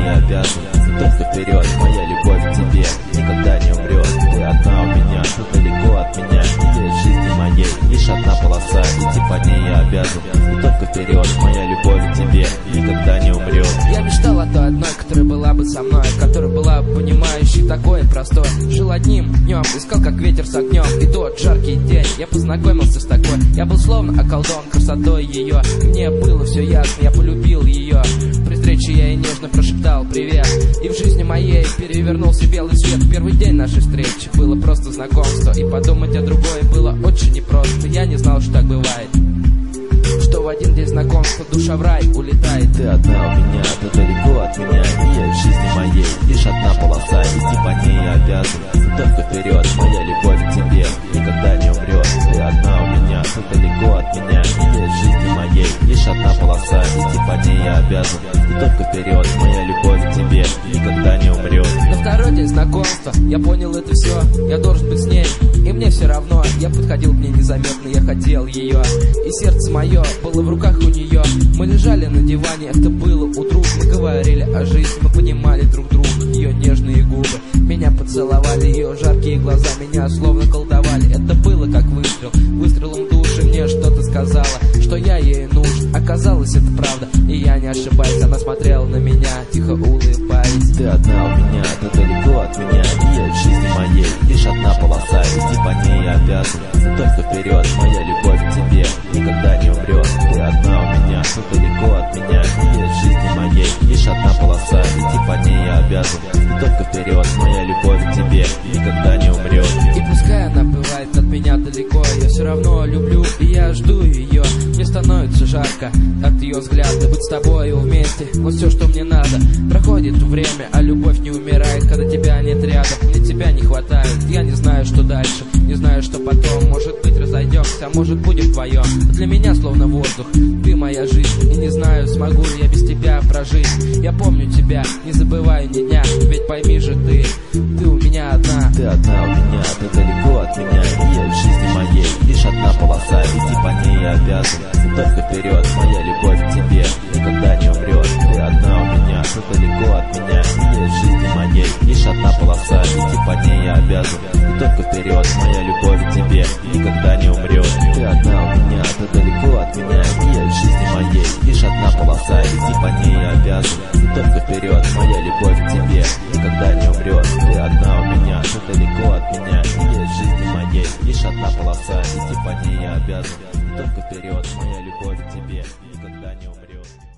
не обязан. Только вперед, моя любовь к тебе никогда не умрет. Ты одна у меня, ты далеко от меня. Ты в жизни моей лишь одна полоса, идти по ней я обязан. И только вперед, моя любовь к тебе никогда не умрет. Я мечтал о той одной, которая была бы со мной, которая была бы понимающей, такое простое. Жил одним днем, искал как ветер с огнем. И тот жаркий день я познакомился с такой. Я был словно околдован красотой ее. Мне было все ясно, я полюбил ее. При встрече я ей нежно прошептал привет. И в жизни моей перевернулся белый свет. Первый день нашей встречи было просто знакомство, и подумать о другой было очень непросто. Я не знал, что так бывает, что в один день знакомства душа в рай улетает. Ты одна у меня, ты далеко от меня. И в жизни моей лишь одна полоса, идти по ней я обязан. Только вперед, моя любовь к тебе никогда не умрет. Ты одна у меня, ты далеко от меня. И в жизни моей лишь одна полоса, идти по ней я обязан. И только вперед, моя любовь к тебе никогда не умрет. На второй день знакомства я понял это все. Я должен быть с ней, и мне все равно. Я подходил к ней незаметно, я хотел ее. И сердце мое было в руках у нее. Мы лежали на диване, это было утро. Мы говорили о жизни, мы понимали друг друга. Ее нежные губы меня поцеловали, ее жаркие глаза меня словно колдовали. Это было как выстрел, выстрелом души. Мне что-то сказала, что я ей нужен. Оказалось, это правда, и я не ошибаюсь. Она смотрела на меня, тихо улыбаясь. Ты одна у меня, ты далеко от меня. И в жизни моей лишь одна полоса, идти по ней я обязан. Только вперед, моя любовь к тебе никогда не умрет. Ты одна у меня, ты далеко от меня. И в жизни моей лишь одна полоса, идти по ней я обязан. Только вперед, моя любовь к тебе никогда не умрет. И пускай она бывает от меня далеко, я все равно люблю, и я жду ее. Мне становится жарко от ее взгляда. Быть с тобою вместе, вот все, что мне надо. Проходит время, а любовь не умирает. Когда тебя нет рядом, мне тебя не хватает. Я не знаю, что дальше, не знаю, что потом. Может быть, разойдемся, а может, будем вдвоем. Для меня словно воздух, ты моя жизнь. И не знаю, смогу ли я без тебя прожить. Я помню тебя, не забываю ни дня. Ведь пойми же ты у меня одна. Ты одна у меня, ты далеко от меня. И в жизни моей лишь одна полоса, идти по ней я обязан. Только вперед, моя любовь к тебе никогда не умрет. Ты одна у меня, ты далеко от меня. И в жизни моей лишь одна полоса, идти по ней я обязан. Только вперед, моя любовь к тебе никогда не умрет. Ты одна у меня, ты далеко от меня. И в жизни моей лишь одна полоса, идти по ней я обязан. Только вперед, моя любовь к тебе никогда не умрет. Ты одна у меня, ты далеко от меня. И в жизни моей лишь одна полоса, идти по ней я обязан. Только вперед, моя любовь к тебе никогда не умрет.